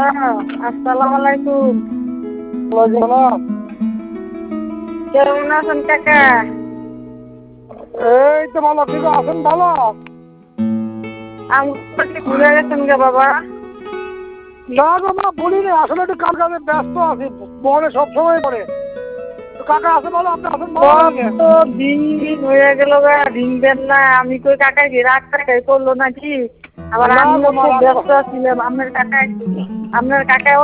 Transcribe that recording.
আসসালামু আলাইকুম। ওয়ালাইকুম কেমন আছেন কাকা? এই তো ভালো, ঠিক আছেন? ভালো আমাকে ভুলে গেছেন গে বাবা? না গো মা, বলিনি, আসলে একটু কাজ কাজে ব্যস্ত আছি, মনে সবসময় পড়ে। তো কাকা আছে ভালো, আপনি আছেন ভালো নাকি? কত দিন হয়ে গেল গা, দিন দেন না। আমি কই কাকাই কি রাগ টাকাই করলো নাকি? আবার না আমিও গো মা, খুব রাগ ব্যস্ত ছিলাম। আপনার কাকাই